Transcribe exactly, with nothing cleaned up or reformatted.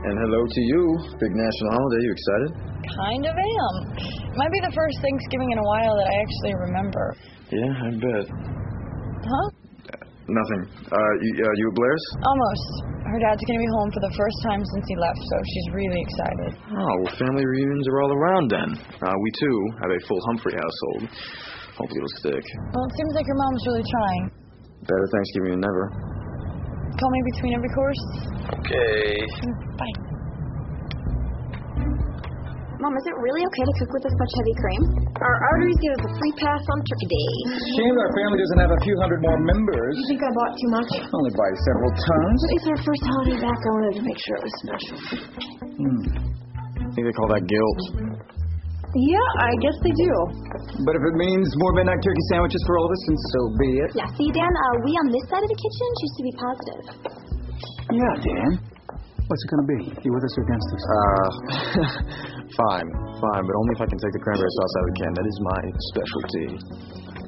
And hello to you. Big national holiday. You excited? Kind of am. Might be the first Thanksgiving in a while that I actually remember. Yeah, I bet. Huh? Uh, nothing. Uh, you, uh, you at Blair's? Almost. Her dad's going to be home for the first time since he left, so she's really excited. Oh, well, family reunions are all around then. Uh, we, too, have a full Humphrey household. Hopefully it'll stick. Well, it seems like your mom's really trying. Better Thanksgiving than never. Call me between every course. Okay. Bye. Mom, is it really okay to cook with this much heavy cream? Our arteries give us a free pass on Turkey Day. Shame our family doesn't have a few hundred more members. You think I bought too much? Only by several tons. It's our first holiday back. I wanted to make sure it was special. Hmm. I think they call that guilt. Yeah, I guess they do. But if it means more midnight turkey sandwiches for all of us, then so be it. Yeah, see, Dan, uh, we on this side of the kitchen choose to be positive. Yeah, Dan. What's it going to be? You with us or against us? Uh, fine, fine, but only if I can take the cranberry sauce out of the can. That is my specialty.